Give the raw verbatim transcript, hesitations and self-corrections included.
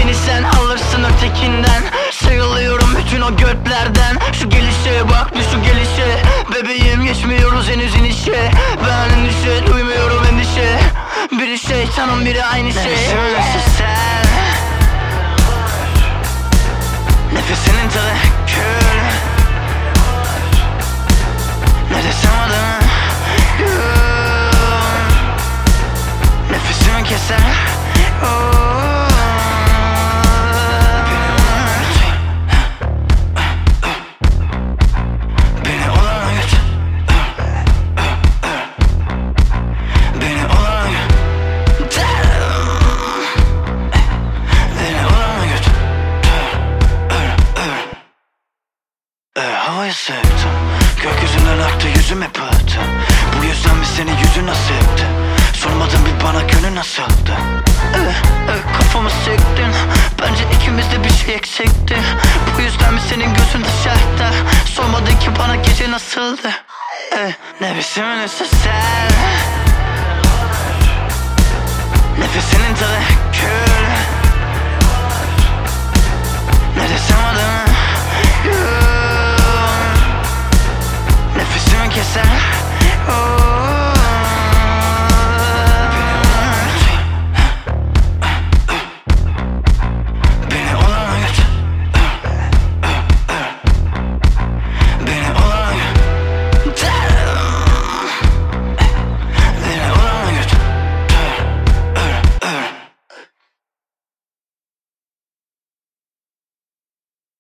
Beni sen alırsın ötekinden. Sayılıyorum bütün o götlerden. Şu gelişe bak bir şu gelişe. Bebeğim geçmiyoruz henüz inişe. Ben endişe duymuyorum endişe. Biri şeytanın biri aynı şey. Nefesimin sen, nefesinin tevekkül. Ne desem adını nefesimi keser. Beni olana götür. Beni olana götür. Beni olana götür. Havayı sevdim, gökyüzünden aktı yüzüme pıhtı. Bu yüzden mi senin yüzün nasıldı? Sormadın bir bana günü nasıldı? eh, eh, Kafamı sektin. Bence ikimizde bir şey eksikti. Bu yüzden mi senin gözün dışarıda? Sormadın ki bana gece nasıldı? eh, Nefesimin üstü sen, nefesinin tevekkül. Ne desem adını nefesimi keser. Oh.